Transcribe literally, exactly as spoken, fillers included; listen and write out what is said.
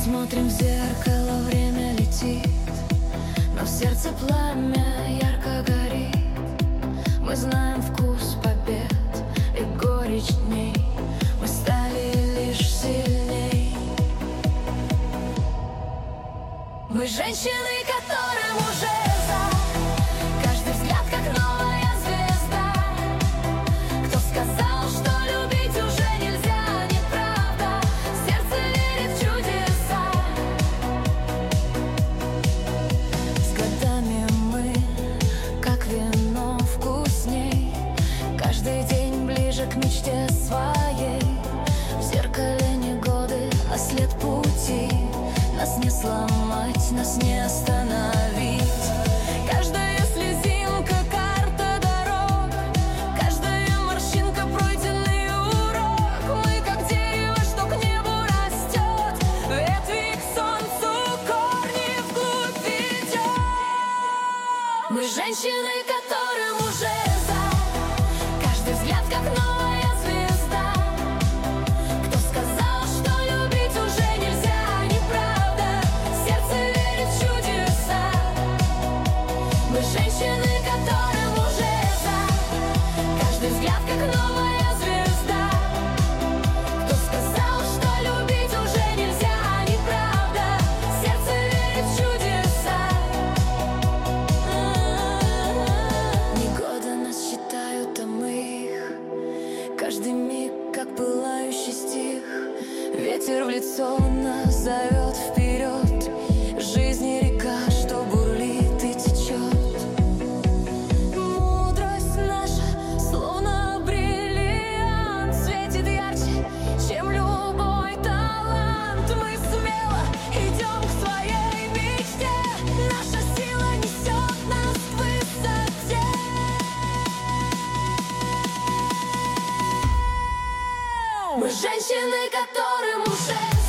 Смотрим в зеркало, время летит, но в сердце пламя ярко горит. Мы знаем вкус побед и горечь дней, мы стали лишь сильней. Мы женщины, которым уже за каждый взгляд как новая звезда. Кто сказал, что любить уже нельзя? Неправда, сердце верит в чудеса. С годами мы, как вино, вкусней, каждый день ближе к мечте своей. В зеркале не годы, а след пути. Нас не сломать, нас не остановить. Каждая слезинка — карта дорог, каждая морщинка — пройденный урок. Мы как дерево, что к небу растет, ветви к солнцу, корни вглубь ведет. Мы женщины, которым уже за каждый взгляд как новая звезда. Кто сказал, что любить уже нельзя? Женщины, которым уже за каждый взгляд как новая звезда. Кто сказал, что любить уже нельзя? Неправда, сердце верит в чудеса. Негоды нас считают, а мы их. Каждый миг, как пылающий стих. Ветер в лицо нас зовет вперед. Жизнь река, что бурлит и течет. Мы женщины, которым уже